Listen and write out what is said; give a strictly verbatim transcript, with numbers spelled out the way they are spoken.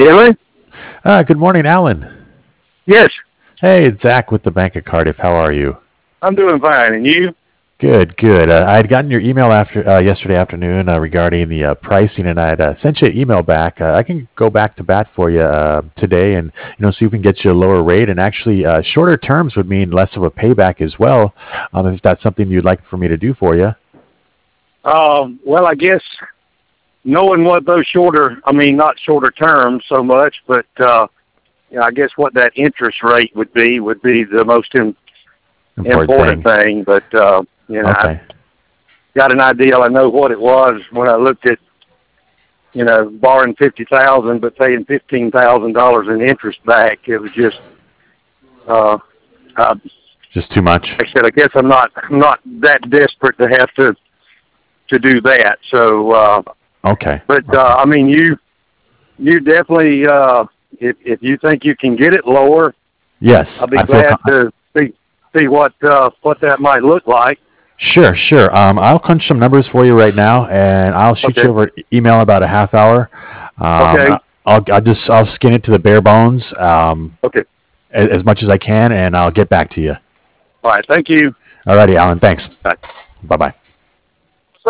Really? Uh, good morning, Alan. Yes, Hey, it's Zach with the Bank of Cardiff. How are you? I'm doing fine. And you? Good, good. Uh, I had gotten your email after uh, yesterday afternoon uh, regarding the uh, pricing, and I had uh, sent you an email back. Uh, I can go back to bat for you uh, today, and you know, see if we can get you a lower rate. And actually, uh, shorter terms would mean less of a payback as well. Um, if that's something you'd like for me to do for you. Um, well, I guess knowing what those shorter, I mean, not shorter terms so much, but uh, you know, I guess what that interest rate would be would be the most im- Important, important thing. thing. But uh, you know, Okay. I got an idea. I know what it was when I looked at, you know, borrowing fifty thousand but paying fifteen thousand dollars in interest back. It was just, uh, uh, Just too much. like I said, I guess I'm not I'm not that desperate to have to to do that. So, uh, Okay. but Okay. uh, I mean, you you definitely uh, if if you think you can get it lower, Yes, I'll be I feel. glad Com- to see see what uh, what that might look like. Sure, sure. Um, I'll crunch some numbers for you right now, and I'll shoot Okay, you over email in about a half hour. Um, okay, I'll, I'll just I'll skin it to the bare bones, um, okay. as, as much as I can, and I'll get back to you. All right. Thank you. Alrighty, Alan. Thanks. Bye. Bye bye.